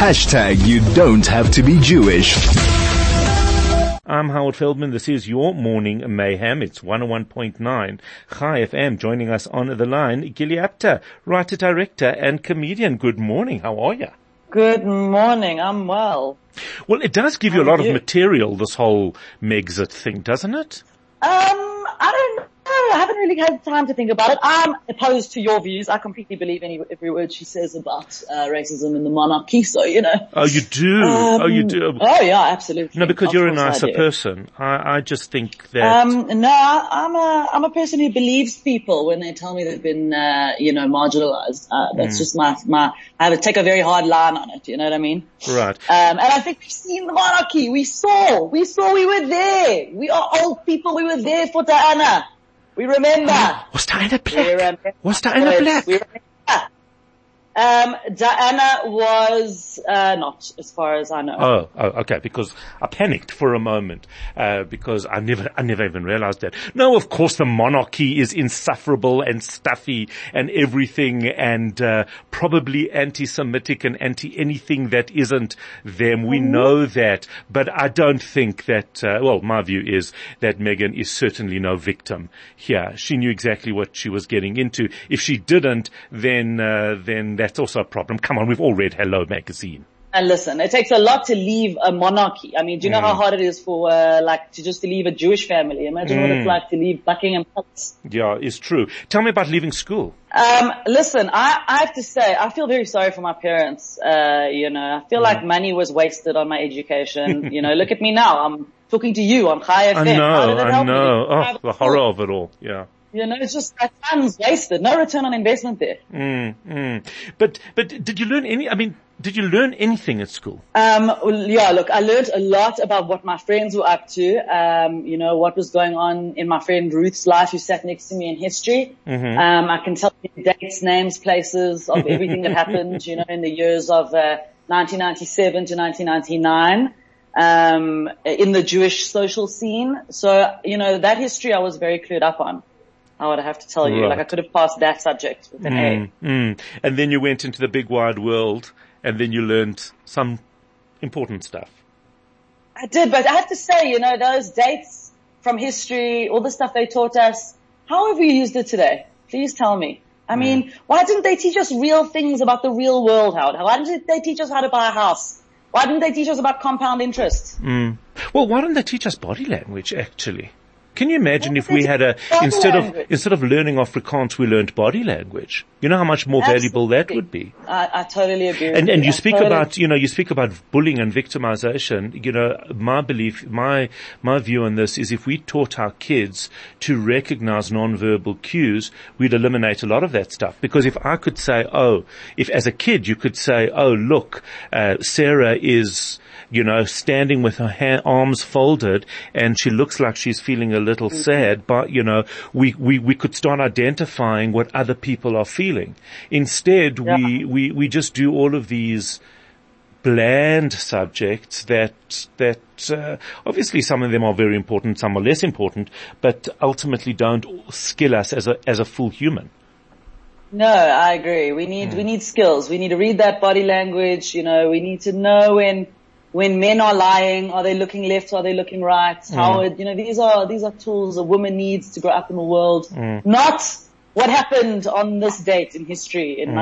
Hashtag you don't have to be Jewish. I'm Howard Feldman. This is your Morning Mayhem. It's 101.9 Chai FM. Joining us on the line, Gili Apter, writer, director, and comedian. Good morning. How are you? Good morning. I'm well. Well, it does give you a lot of material, this whole Megxit thing, doesn't it? I don't know. I haven't really had time to think about it. I'm opposed to your views. I completely believe every word she says about racism and the monarchy. So, you know. Oh, you do? You do? Oh, yeah, absolutely. No, because you're a nicer person. I just think that... No, I'm a person who believes people when they tell me they've been, marginalized. That's just I take a very hard line on it. You know what I mean? Right. And I think we've seen the monarchy. We were there. We are old people. We were there for Diana. We remember. Was Diana black? Was Diana black? We remember. Diana was not, as far as I know. Oh, okay. Because I panicked for a moment because I never even realized that. No, of course the monarchy is insufferable and stuffy and everything, and probably anti-Semitic and anti-anything that isn't them. We know that, but I don't think that. My view is that Meghan is certainly no victim here. She knew exactly what she was getting into. If she didn't, then that's also a problem. Come on, we've all read Hello magazine. And listen, it takes a lot to leave a monarchy. I mean, do you know how hard it is for, to leave a Jewish family? Imagine what it's like to leave Buckingham Palace. Yeah, it's true. Tell me about leaving school. Listen, I have to say, I feel very sorry for my parents. I feel like money was wasted on my education. Look at me now. I'm talking to you on Chai FM. I know. Oh, the horror of it all. Yeah. It's just that time's wasted. No return on investment there. But did you learn anything at school? Look, I learned a lot about what my friends were up to. What was going on in my friend Ruth's life, who sat next to me in history. I can tell you dates, names, places of everything that happened, in the years of 1997 to 1999. In the Jewish social scene. So, that history I was very clued up on. I would have to tell you, I could have passed that subject with an A. And then you went into the big wide world, and then you learned some important stuff. I did, but I have to say, those dates from history, all the stuff they taught us, how have we used it today? Please tell me. I mean, why didn't they teach us real things about the real world, Howard? Why didn't they teach us how to buy a house? Why didn't they teach us about compound interest? Well, why didn't they teach us body language, actually? Can you imagine if we had instead of learning Afrikaans, we learned body language? You know how much more valuable that would be. I totally agree. And you speak about bullying and victimization. My belief, my view on this is if we taught our kids to recognize nonverbal cues, we'd eliminate a lot of that stuff. Because if I could say, if as a kid you could say, look, Sarah is, standing with her arms folded and she looks like she's feeling a little sad, but, we could start identifying what other people are feeling. Instead, we just do all of these bland subjects that obviously some of them are very important, some are less important, but ultimately don't skill us as a full human. No, I agree. We need skills. We need to read that body language. We need to know when men are lying, are they looking left, are they looking right? How, these are tools a woman needs to grow up in the world. Not what happened on this date in history in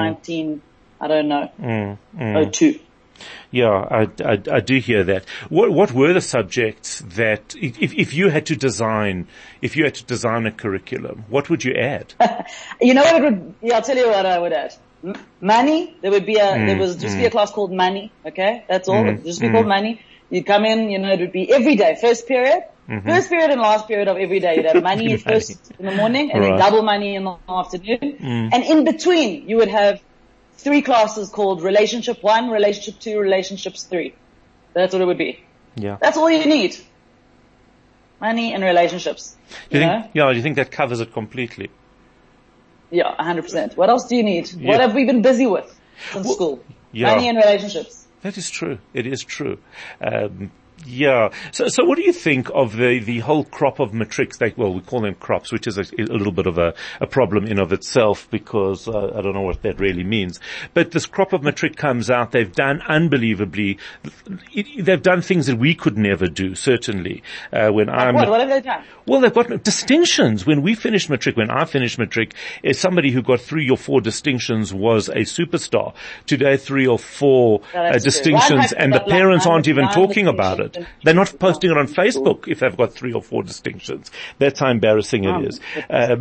02. Yeah, I do hear that. What were the subjects that, if you had to design a curriculum, what would you add? I'll tell you what I would add. Money, there would be a class called money, okay? That's all. It would just be called money. You'd come in, it would be every day, first period and last period of every day. You'd have money first in the morning and then double money in the afternoon. And in between, you would have 3 classes called relationship 1, relationship 2, relationships 3. That's what it would be. Yeah. That's all you need. Money and relationships. Do you think that covers it completely? Yeah, 100%. What else do you need? Yeah. What have we been busy with since school? Yeah. Money and relationships. That is true. It is true. Yeah. So what do you think of the whole crop of matrics? We call them crops, which is a little bit of a problem in of itself, because I don't know what that really means. But this crop of matric comes out. They've done unbelievably. They've done things that we could never do. Certainly, what have they done? Well, they've got distinctions. When I finished matric, somebody who got 3 or 4 distinctions was a superstar. Today, 3 or 4 distinctions, and the parents aren't even talking about it. They're not posting it on Facebook if they've got 3 or 4 distinctions. That's how embarrassing it is. Where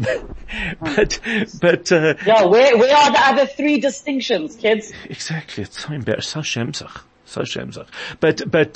are the other 3 distinctions, kids? Exactly. It's so embarrassing. So shameful. But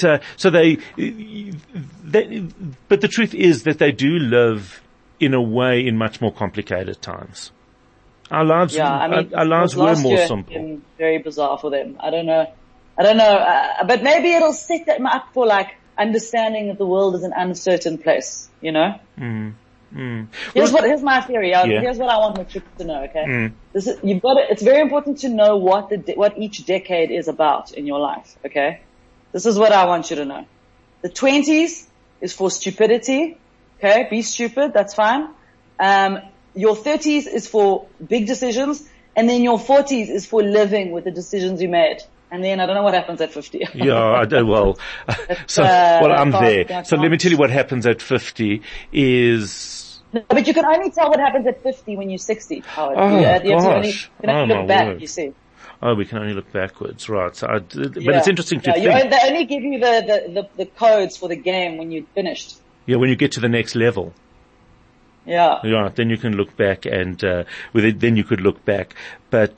the truth is that they do live in a way in much more complicated times. Our lives were more simple. Very bizarre for them. I don't know, but maybe it'll set them up for like understanding that the world is an uncertain place, you know? Here's my theory. Here's what I want my chicks to know, okay? It's very important to know what each decade is about in your life, okay? This is what I want you to know. The 20s is for stupidity, okay? Be stupid, that's fine. Your 30s is for big decisions, and then your 40s is for living with the decisions you made. And then I don't know what happens at 50. I'm there. So let me tell you what happens at 50 is... No, but you can only tell what happens at 50 when you're 60, Howard. You can only look back, you see. Oh, we can only look backwards, right. So but it's interesting to think. They only give you the codes for the game when you're finished. Yeah, when you get to the next level. Yeah. Right. Then you can look back and, then you could look back. But,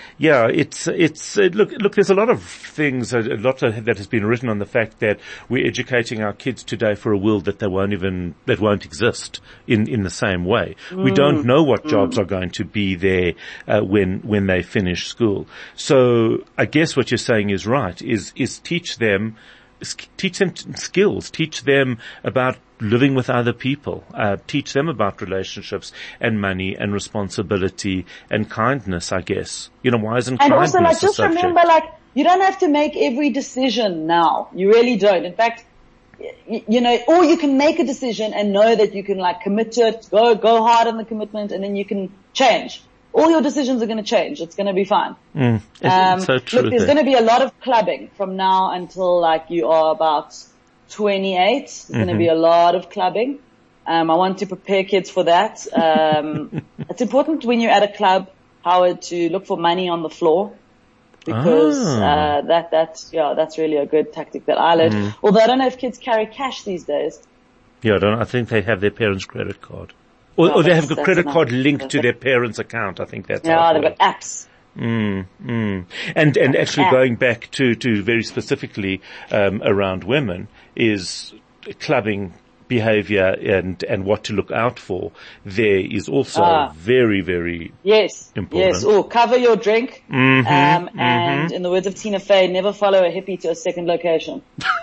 look, there's a lot of things, that has been written on the fact that we're educating our kids today for a world that won't exist in the same way. We don't know what jobs are going to be there, when they finish school. So I guess what you're saying is right, is teach them skills, teach them about living with other people, teach them about relationships and money and responsibility and kindness, I guess. Why isn't kindness also, a subject? just remember, you don't have to make every decision now. You really don't. In fact, or you can make a decision and know that you can commit to it, go hard on the commitment, and then you can change. All your decisions are going to change. It's going to be fine. It's so true. Look, there's going to be a lot of clubbing from now until you are about 28. There's going to be a lot of clubbing. I want to prepare kids for that. It's important when you're at a club, Howard, to look for money on the floor, because that's really a good tactic that I learned. Although I don't know if kids carry cash these days. Yeah, I think they have their parents' credit card. Or they have a credit card linked to their parents' account. I think that's they've got apps. And actually going back to very specifically, around women, is clubbing behavior and what to look out for. There is also very, very important. Yes. Oh, cover your drink. And in the words of Tina Fey, never follow a hippie to a second location.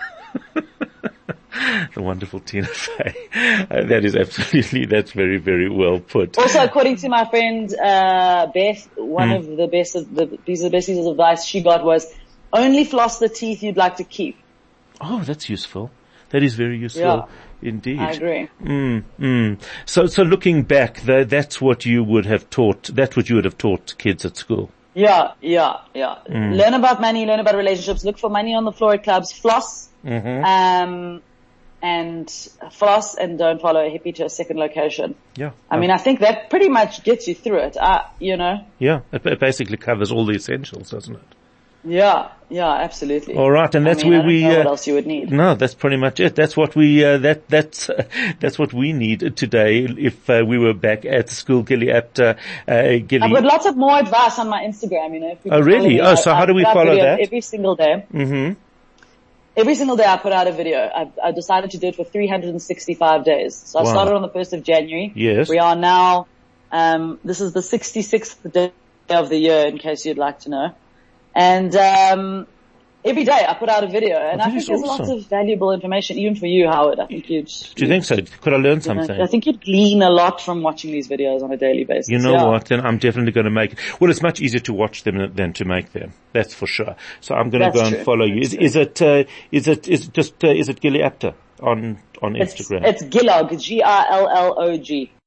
The wonderful Tina Fey. That's very, very well put. Also, according to my friend, Beth, one of the best pieces of advice she got was, only floss the teeth you'd like to keep. Oh, that's useful. That is very useful indeed. I agree. So looking back, that's what you would have taught kids at school. Yeah. Learn about money, learn about relationships, look for money on the floor at clubs, floss. And floss, and don't follow a hippie to a second location. Yeah. I mean, I think that pretty much gets you through it, Yeah, it basically covers all the essentials, doesn't it? Yeah, absolutely. All right, and that's where I don't know what else you would need. No, that's pretty much it. That's what we that's what we need today. If we were back at school, Gilly, at Gilly. I've got lots of more advice on my Instagram. Oh, really? So how do we follow that? Every single day. Every single day I put out a video. I decided to do it for 365 days. So I started on the 1st of January. Yes. We are now, this is the 66th day of the year, in case you'd like to know. And, Every day I put out a video, and I think there's awesome. lots of valuable information, even for you, Howard. I think you'd... Do you think so? Could I learn something? I think you'd glean a lot from watching these videos on a daily basis. You know what? Then I'm definitely going to make it. Well, it's much easier to watch them than to make them. That's for sure. So I'm going to go and follow you. Is it Gilly Apter on Instagram? It's Gillog, Gillog.